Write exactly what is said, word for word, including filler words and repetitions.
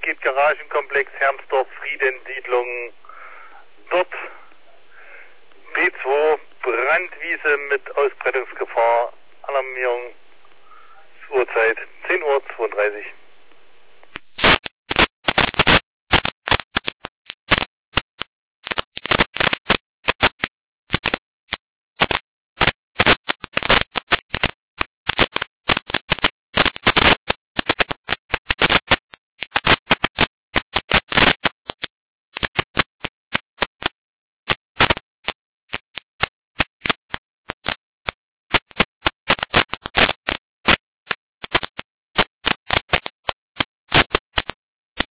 Paketgaragenkomplex Hermsdorf, Friedensiedlung. Dort B zwei, Brandwiese mit Ausbreitungsgefahr, Alarmierung, Uhrzeit zehn Uhr zweiunddreißig.